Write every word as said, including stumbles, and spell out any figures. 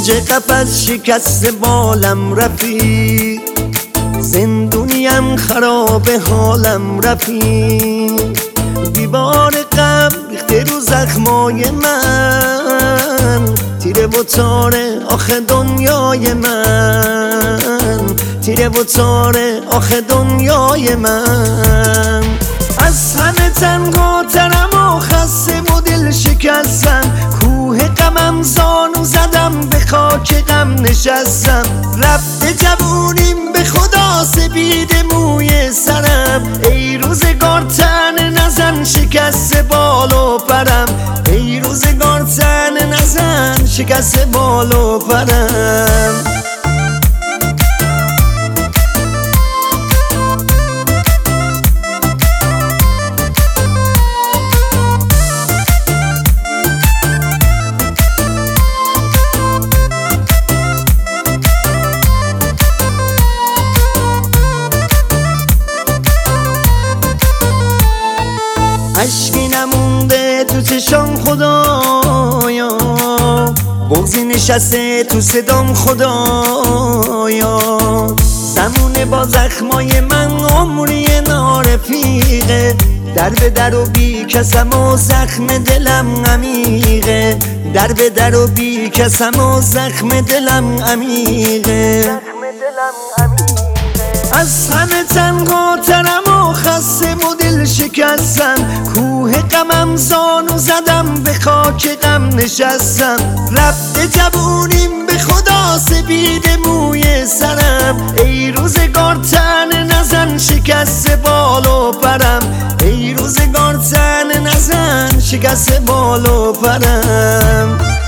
کنج قفس شکست بالم رفیق، زندونیم خراب حالم رفیق. دیوار غم ریخته رو زخمای من، تیره و تاره آخه دنیای من، تیره و تاره آخه دنیای من. از همه تنگاترم و خسته و دل شکستم، کوه غمم زانو زدم به خاک غم نشستم. رفته جوونیم به خدا سپید موی سرم، ای روزگار تن نزن شکست بال و پرم، ای روزگار تن نزن شکست بال و پرم. عشقی نمونده تو چشام خدایا، بغضی نشسته تو صدام خدایا. زمونه با زخمای من عمری نارفیقه، در به در و بی کسم و زخم دلم عمیقه، در به در و بی کسم و زخم دلم عمیقه. از همه تنگاترم و خسته و دل شکستم، کوه غمم زانو زدم به خاک غم نشستم. رفته جوونیم به خدا سپید موی سرم، ای روزگار تن نزن شکست بال و پرم، ای روزگار تن نزن شکست بال و پرم.